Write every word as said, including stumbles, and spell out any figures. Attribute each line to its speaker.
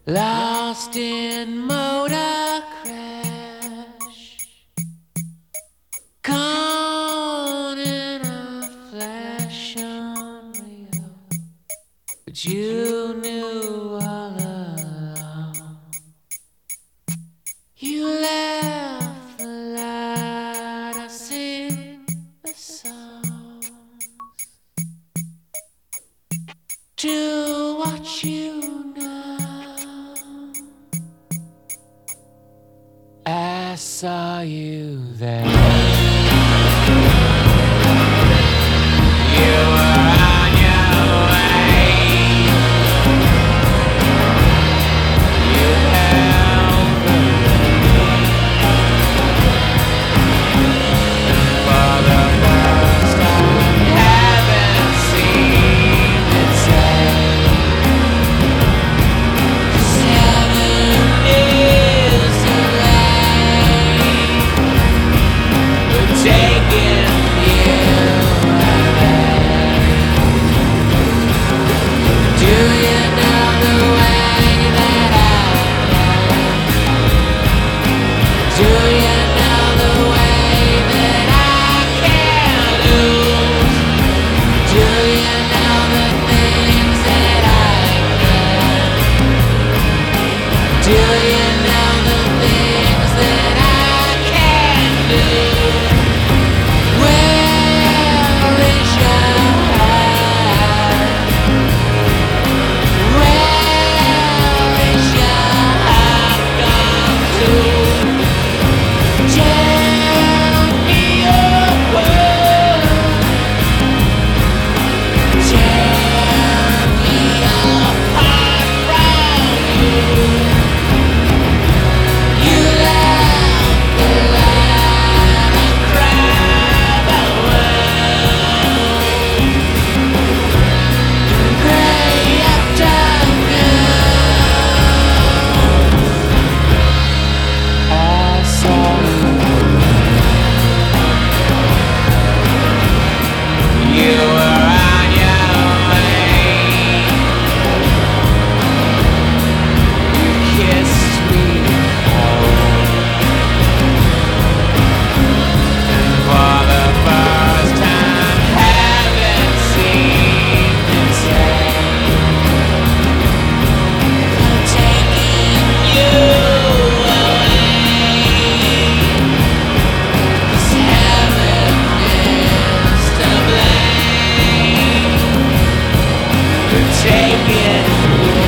Speaker 1: Lost in motor crash, caught in a flash unreal, but you knew all along. You left the light, I sing the songs to watch you now. I saw you there. You were on your way. You held the rein. For the first time, haven't seen it say. Seven years taking you away. Do you know the way that I am? Do you know the way that I can't lose? Do you know the things that I can? Do you know the things that I can do? Take it.